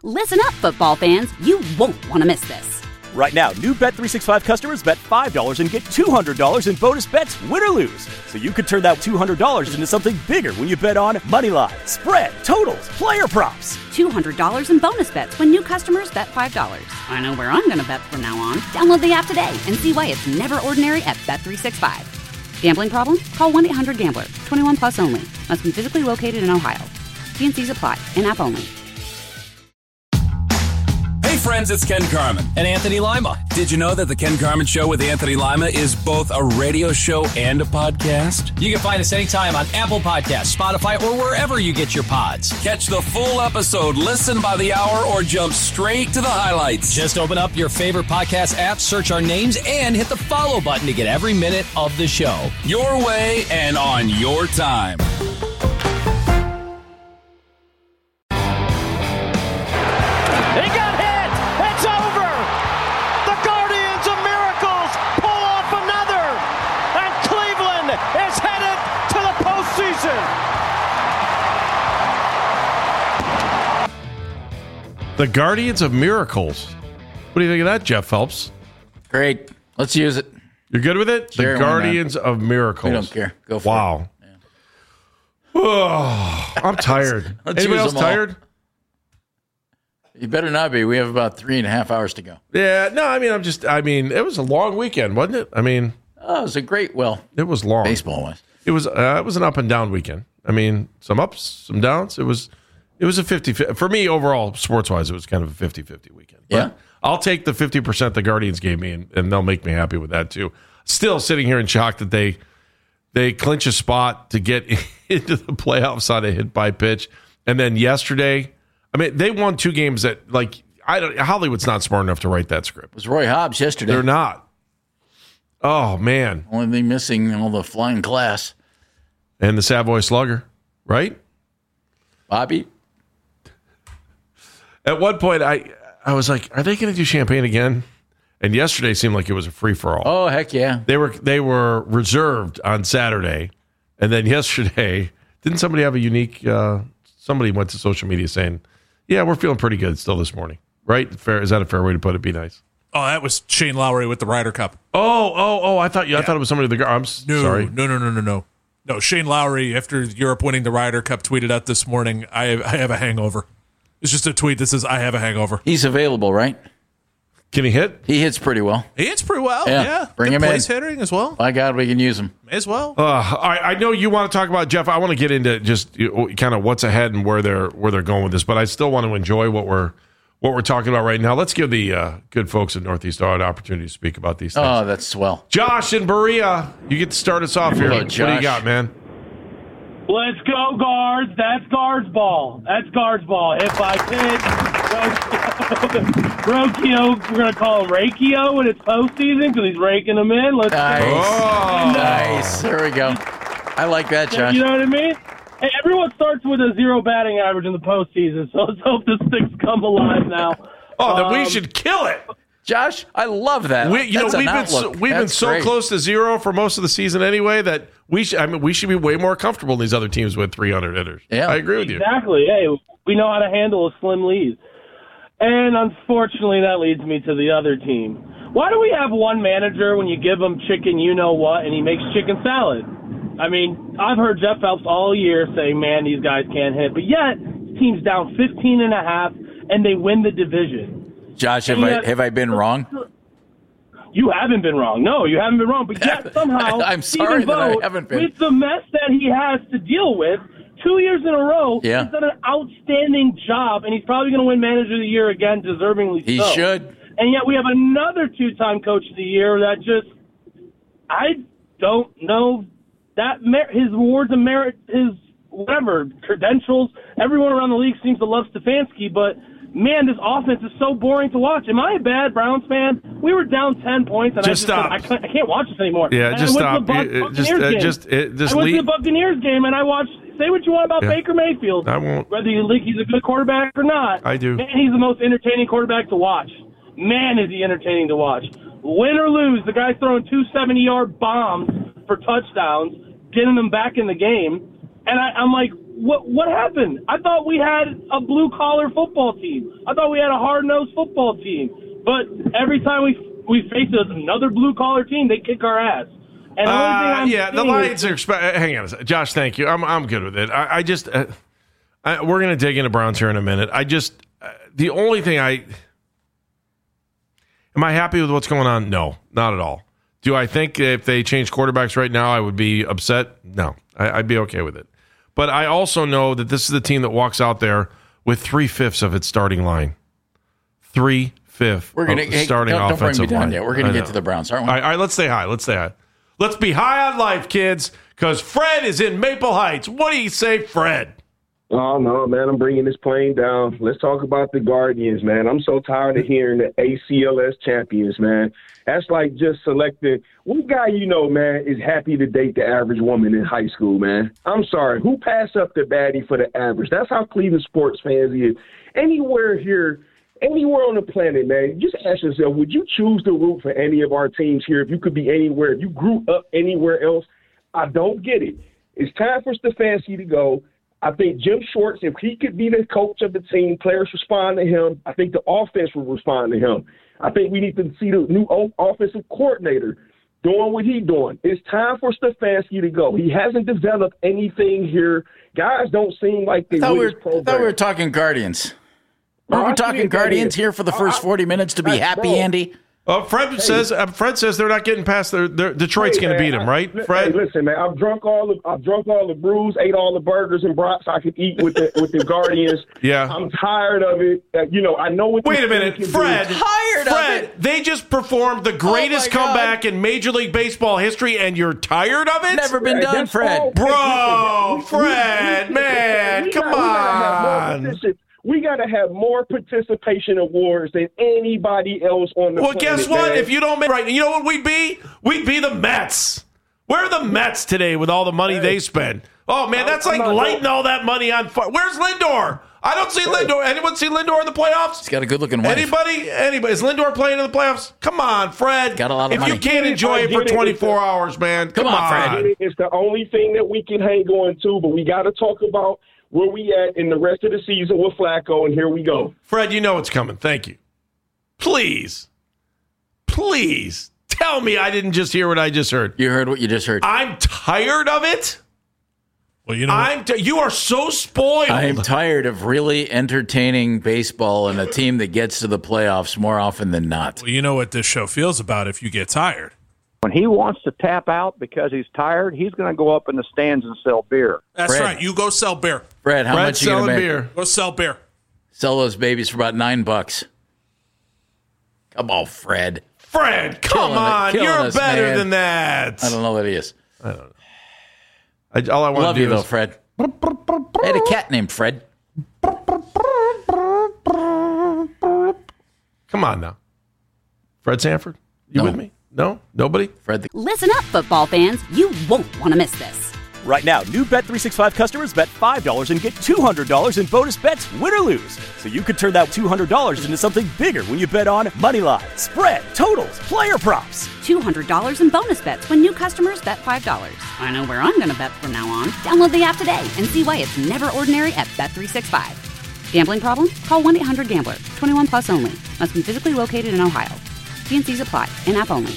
Listen up, football fans. You won't want to miss this. Right now, new Bet365 customers bet $5 and get $200 in bonus bets, win or lose. So you could turn that $200 into something bigger when you bet on money line, spread, totals, player props. $200 in bonus bets when new customers bet $5. I know where I'm going to bet from now on. Download the app today and see why it's never ordinary at Bet365. Gambling problem? Call 1-800-GAMBLER. 21 plus only. Must be physically located in Ohio. T&Cs apply. In-app only. Hey friends, it's Ken Carman. And Anthony Lima. Did you know that The Ken Carman Show with Anthony Lima is both a radio show and a podcast? You can find us anytime on Apple Podcasts, Spotify, or wherever you get your pods. Catch the full episode, listen by the hour, or jump straight to the highlights. Just open up your favorite podcast app, search our names, and hit the follow button to get every minute of the show. Your way and on your time. The Guardians of Miracles. What do you think of that, Jeff Phelps? Great. Let's use it. You're good with it? Sure, the Guardians of Miracles. We don't care. Go for it. Wow. Oh, I'm tired. Anybody else tired? You better not be. We have about 3.5 hours to go. Yeah. No, I mean, it was a long weekend, wasn't it? I mean. Oh, it was a great, it was long. Baseball was. It was an up and down weekend. I mean, some ups, some downs. It was a 50-50. For me, overall, sports-wise, it was kind of a 50-50 weekend. But yeah. I'll take the 50% the Guardians gave me, and they'll make me happy with that, too. Still sitting here in shock that they clinch a spot to get into the playoffs on a hit-by pitch. And then yesterday, I mean, they won 2 games that, Hollywood's not smart enough to write that script. It was Roy Hobbs yesterday. They're not. Oh, man. Only thing missing, all the flying glass. And the Savoy Slugger, right? Bobby. At one point, I was like, are they going to do champagne again? And yesterday seemed like it was a free-for-all. Oh, heck yeah. They were reserved on Saturday. And then yesterday, didn't somebody have a unique, somebody went to social media saying, yeah, we're feeling pretty good still this morning. Right? Is that a fair way to put it? Be nice. Oh, that was Shane Lowry with the Ryder Cup. Oh, I thought it was somebody with the I'm sorry. No. No, Shane Lowry, after Europe winning the Ryder Cup, tweeted out this morning, I have a hangover. It's just a tweet that says, I have a hangover. He's available, right? Can he hit? He hits pretty well. He hits pretty well, yeah. Bring him in. Place hitting as well. By God, we can use him. As well. I know you want to talk about, Jeff. I want to get into just kind of what's ahead and where they're going with this, but I still want to enjoy what we're talking about right now. Let's give the good folks at Northeast Ohio an opportunity to speak about these things. Oh, that's swell. Josh and Berea, you get to start us off here. What do you got, man? Let's go, guards. That's guards ball. That's guards ball. Hit by pitch. Rokio, we're going to call him Rakio when it's postseason because he's raking them in. Let's Nice. There we go. I like that, Josh. You know what I mean? Hey, everyone starts with a 0 batting average in the postseason, so let's hope the sticks come alive now. Then we should kill it. Josh, I love that. We've been so close to 0 for most of the season anyway that we should be way more comfortable than these other teams with 300 hitters. Yeah, I agree with you. Exactly. Hey, we know how to handle a slim lead. And unfortunately, that leads me to the other team. Why do we have one manager when you give him chicken you-know-what and he makes chicken salad? I mean, I've heard Jeff Phelps all year saying, man, these guys can't hit. But yet, the team's down 15.5, and they win the division. Josh, have I been wrong? You haven't been wrong. No, you haven't been wrong. But yet, somehow, I'm sorry that I haven't been. With the mess that he has to deal with, 2 years in a row, he's done an outstanding job, and he's probably going to win Manager of the Year again, deservingly so. He should. And yet we have another 2-time Coach of the Year that just, I don't know that his awards and merit, his whatever, credentials. Everyone around the league seems to love Stefanski, but man, this offense is so boring to watch. Am I a bad Browns fan? We were down 10 points, and stop. I can't watch this anymore. Yeah, and just stop. I went to the Buccaneers game, and I watched. Say what you want about Baker Mayfield. I won't. Whether you think he's a good quarterback or not. I do. Man, he's the most entertaining quarterback to watch. Man, is he entertaining to watch. Win or lose, the guy's throwing 2 70-yard bombs for touchdowns, getting them back in the game. And I'm like, What happened? I thought we had a blue-collar football team. I thought we had a hard-nosed football team. But every time we face another blue-collar team, they kick our ass. And the Lions are hang on a second. Josh, thank you. I'm good with it. I just we're going to dig into Browns here in a minute. The only thing am I happy with what's going on? No, not at all. Do I think if they change quarterbacks right now, I would be upset? No, I'd be okay with it. But I also know that this is the team that walks out there with 3/5 of its starting line. 3/5 starting offensive don't bring me down line. Yet. We're going to get to the Browns, aren't we? All right, let's stay high. Let's be high on life, kids, because Fred is in Maple Heights. What do you say, Fred? Oh, no, man, I'm bringing this plane down. Let's talk about the Guardians, man. I'm so tired of hearing the ACLS champions, man. That's like just selecting. What guy you know, man, is happy to date the average woman in high school, man? I'm sorry. Who passed up the baddie for the average? That's how Cleveland sports fans is. Anywhere on the planet, man, just ask yourself, would you choose to root for any of our teams here if you could be anywhere, if you grew up anywhere else? I don't get it. It's time for Stefanski to go. I think Jim Schwartz, if he could be the coach of the team, players respond to him. I think the offense will respond to him. I think we need to see the new offensive coordinator doing what he's doing. It's time for Stefanski to go. He hasn't developed anything here. Guys don't seem like they win his program. I thought we were talking Guardians. Are we talking Guardians here for the first 40 minutes to be happy, Andy? Fred says they're not getting past their Detroit's going to beat them, right, Fred? Hey, listen, man, I've drunk all the brews, ate all the burgers and brats I could eat with the Guardians. Yeah, I'm tired of it. I know what. Wait a minute, Fred. Fred, they just performed the greatest comeback in Major League Baseball history, and you're tired of it? Never been done, Fred. Bro, Fred, man, come on. We got to have more participation awards than anybody else on the planet. Well, guess what? Man. If you don't make right, you know what we'd be? We'd be the Mets. Where are the Mets today with all the money they spend? Oh, man, that's like lighting all that money on fire. Where's Lindor? I don't see Lindor. Anyone see Lindor in the playoffs? He's got a good-looking wife. Anybody? Is Lindor playing in the playoffs? Come on, Fred. Got a lot of money. If you can't enjoy it for 24 hours, man, come on, Fred. It's the only thing that we can hang on to, but we got to talk about where we at in the rest of the season with Flacco, and here we go. Fred, you know it's coming. Thank you. Please tell me I didn't just hear what I just heard. You heard what you just heard. I'm tired of it. Well, you know, you are so spoiled. I'm tired of really entertaining baseball and a team that gets to the playoffs more often than not. Well, you know what this show feels about if you get tired. When he wants to tap out because he's tired, he's going to go up in the stands and sell beer. That's Fred. right. You go sell beer. Fred, how much are you going to make? Beer. Go sell beer. Sell those babies for about $9. Come on, Fred. Fred, come on. You're better than that. I don't know that he is. I don't know. All I want Love to do you, though, is... Fred. I had a cat named Fred. Come on now. Fred Sanford, you with me? No? Nobody? Fred. Listen up, football fans. You won't want to miss this. Right now, new Bet365 customers bet $5 and get $200 in bonus bets, win or lose. So you could turn that $200 into something bigger when you bet on money line, spread, totals, player props. $200 in bonus bets when new customers bet $5. I know where I'm going to bet from now on. Download the app today and see why it's never ordinary at Bet365. Gambling problem? Call 1-800-GAMBLER. 21 plus only. Must be physically located in Ohio. T&Cs apply. In-app only.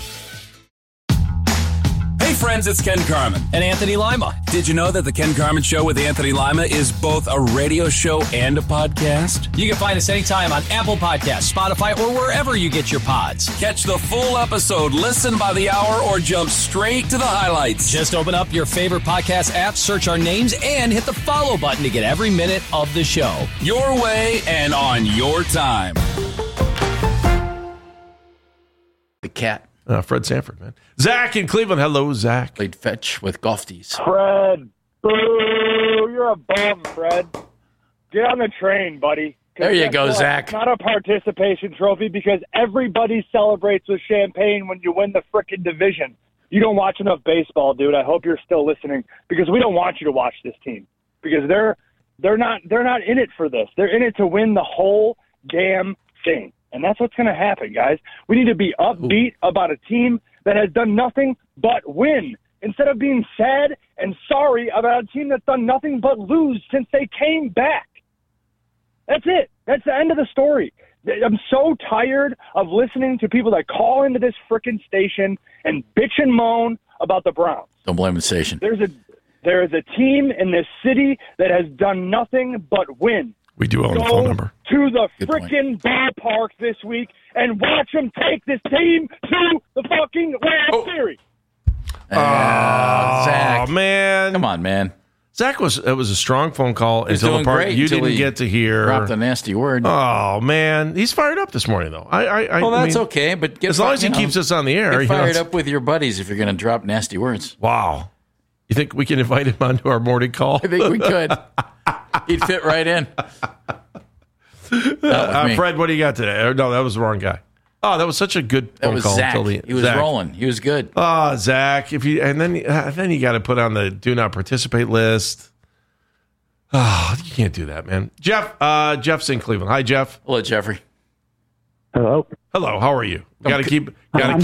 Hey friends, it's Ken Carman. And Anthony Lima. Did you know that the Ken Carman Show with Anthony Lima is both a radio show and a podcast? You can find us anytime on Apple Podcasts, Spotify, or wherever you get your pods. Catch the full episode, listen by the hour, or jump straight to the highlights. Just open up your favorite podcast app, search our names, and hit the follow button to get every minute of the show. Your way and on your time. The cat. Fred Sanford, man. Zach in Cleveland. Hello, Zach. Played fetch with Golfties. Fred, boo! You're a bum, Fred. Get on the train, buddy. There you go, Zach. It's not a participation trophy because everybody celebrates with champagne when you win the frickin' division. You don't watch enough baseball, dude. I hope you're still listening because we don't want you to watch this team because they're not in it for this. They're in it to win the whole damn thing. And that's what's going to happen, guys. We need to be upbeat about a team that has done nothing but win. instead of being sad and sorry about a team that's done nothing but lose since they came back. That's it. That's the end of the story. I'm so tired of listening to people that call into this frickin' station and bitch and moan about the Browns. Don't blame the station. There is a team in this city that has done nothing but win. We do own the phone number. To the frickin' ballpark this week and watch them take this team to the fucking World Series. Zach. Man. Come on, man. Zach it was a strong phone call until the part you didn't get to hear. Dropped a nasty word. Oh, man. He's fired up this morning, though. That's okay, but as long as he keeps us on the air. Get fired up with your buddies if you're going to drop nasty words. Wow. You think we can invite him onto our morning call? I think we could. He'd fit right in. Fred, what do you got today? No, that was the wrong guy. Oh, that was such a good phone call. Zach. He was rolling. He was good. Oh, Zach. Then you got to put on the do not participate list. Oh, you can't do that, man. Jeff's in Cleveland. Hi, Jeff. Hello, Jeffrey. Hello. How are you? Got to keep it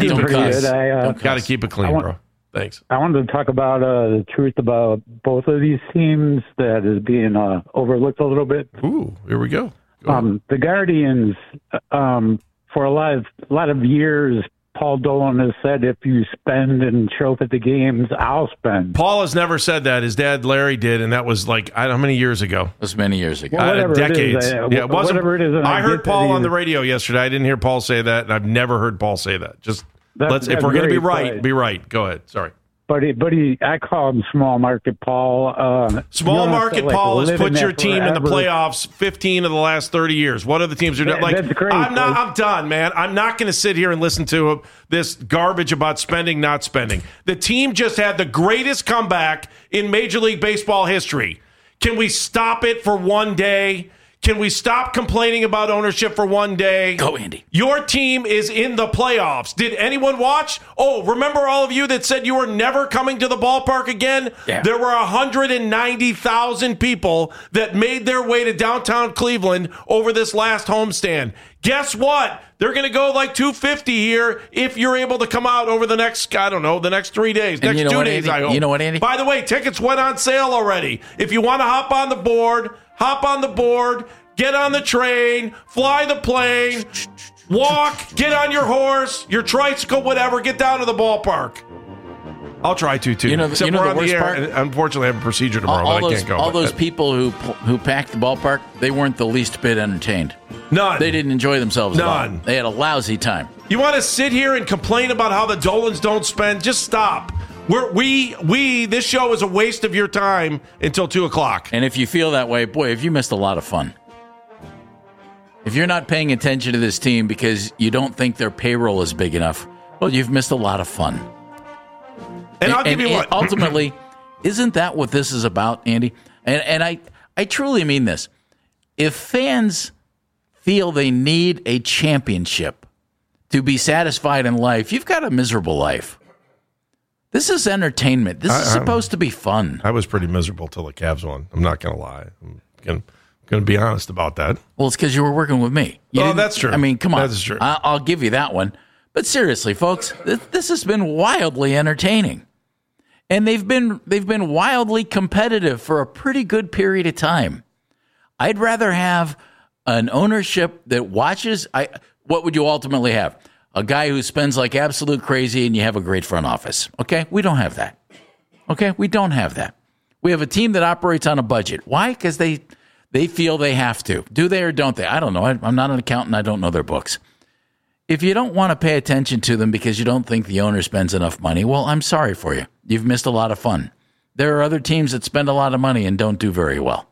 clean, bro. Thanks. I wanted to talk about the truth about both of these teams that is being overlooked a little bit. Ooh, here we go. The Guardians, for a lot of years, Paul Dolan has said, if you spend and show up at the games, I'll spend. Paul has never said that. His dad, Larry, did, and that was like, I don't know how many years ago. It was many years ago. Well, decades. It wasn't, whatever it is. I heard Paul on the radio yesterday. I didn't hear Paul say that, and I've never heard Paul say that. If we're going to be right, be right. Go ahead. Sorry. But I call him small market Paul. Small market Paul has put your team in the playoffs 15 of the last 30 years. What other teams are doing? That's great. I'm done, man. I'm not going to sit here and listen to this garbage about spending, not spending. The team just had the greatest comeback in Major League Baseball history. Can we stop it for one day? Can we stop complaining about ownership for one day? Go, Andy. Your team is in the playoffs. Did anyone watch? Oh, remember all of you that said you were never coming to the ballpark again? Yeah. There were 190,000 people that made their way to downtown Cleveland over this last homestand. Guess what? They're going to go like 250 here if you're able to come out over the next, the next 3 days. And next 2 days, Andy? I hope. You know what, Andy? By the way, tickets went on sale already. If you want to hop on the board, get on the train, fly the plane, walk, get on your horse, your tricycle, whatever, get down to the ballpark. I'll try to, too. Except we're on the air, and unfortunately, I have a procedure tomorrow, but I can't go. All those people who packed the ballpark, they weren't the least bit entertained. None. They didn't enjoy themselves None. at all. They had a lousy time. You want to sit here and complain about how the Dolans don't spend? Just stop. This show is a waste of your time until 2 o'clock. And if you feel that way, boy, have you missed a lot of fun. If you're not paying attention to this team because you don't think their payroll is big enough, well, you've missed a lot of fun. And I'll give you what. Ultimately, isn't that what this is about, Andy? And I truly mean this. If fans feel they need a championship to be satisfied in life, you've got a miserable life. This is entertainment. This is supposed to be fun. I was pretty miserable till the Cavs won. I'm not going to lie. I'm going to be honest about that. Well, it's because you were working with me. That's true. I mean, come on. That's true. I'll give you that one. But seriously, folks, this has been wildly entertaining. And they've been wildly competitive for a pretty good period of time. I'd rather have an ownership that watches. What would you ultimately have? A guy who spends like absolute crazy and you have a great front office. Okay? We don't have that. Okay? We don't have that. We have a team that operates on a budget. Why? Because they feel they have to. Do they or don't they? I don't know. I'm not an accountant. I don't know their books. If you don't want to pay attention to them because you don't think the owner spends enough money, well, I'm sorry for you. You've missed a lot of fun. There are other teams that spend a lot of money and don't do very well.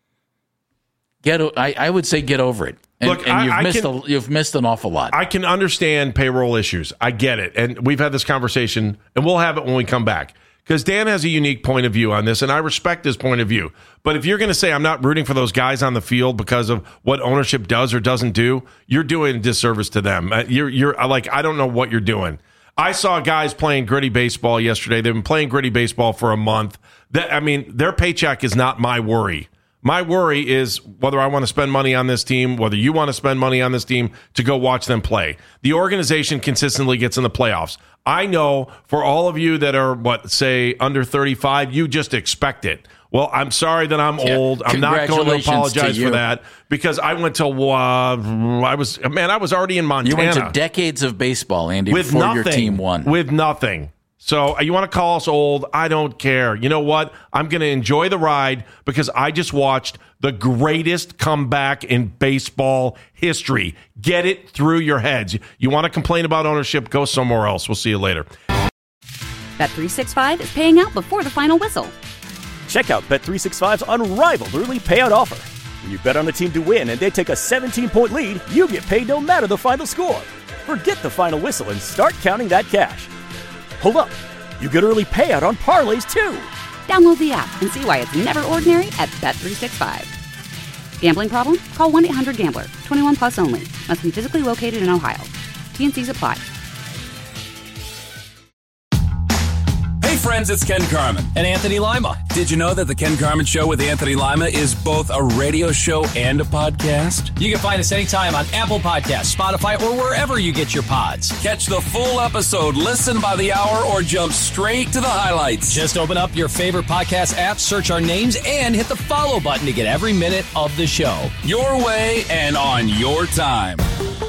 I would say get over it. You've missed an awful lot. I can understand payroll issues. I get it. And we've had this conversation, and we'll have it when we come back. Because Dan has a unique point of view on this, and I respect his point of view. But if you're going to say I'm not rooting for those guys on the field because of what ownership does or doesn't do, you're doing a disservice to them. You're like, I don't know what you're doing. I saw guys playing gritty baseball yesterday. They've been playing gritty baseball for a month. Their paycheck is not my worry. My worry is whether I want to spend money on this team, whether you want to spend money on this team to go watch them play. The organization consistently gets in the playoffs. I know for all of you that are, say, under 35, you just expect it. Well, I'm sorry that I'm old. I'm not going to apologize for that because I went to, I was already in Montana. You went to decades of baseball, Andy, before your team won. With nothing. So you want to call us old? I don't care. You know what? I'm going to enjoy the ride because I just watched the greatest comeback in baseball history. Get it through your heads. You want to complain about ownership? Go somewhere else. We'll see you later. Bet365 is paying out before the final whistle. Check out Bet365's unrivaled early payout offer. When you bet on a team to win and they take a 17-point lead, you get paid no matter the final score. Forget the final whistle and start counting that cash. Hold up. You get early payout on parlays, too. Download the app and see why it's never ordinary at Bet365. Gambling problem? Call 1-800-GAMBLER. 21 plus only. Must be physically located in Ohio. T&Cs apply. Hey friends, it's Ken Carman. And Anthony Lima. Did you know that the Ken Carman Show with Anthony Lima is both a radio show and a podcast? You can find us anytime on Apple Podcasts, Spotify, or wherever you get your pods. Catch the full episode, listen by the hour, or jump straight to the highlights. Just open up your favorite podcast app, search our names, and hit the follow button to get every minute of the show. Your way and on your time.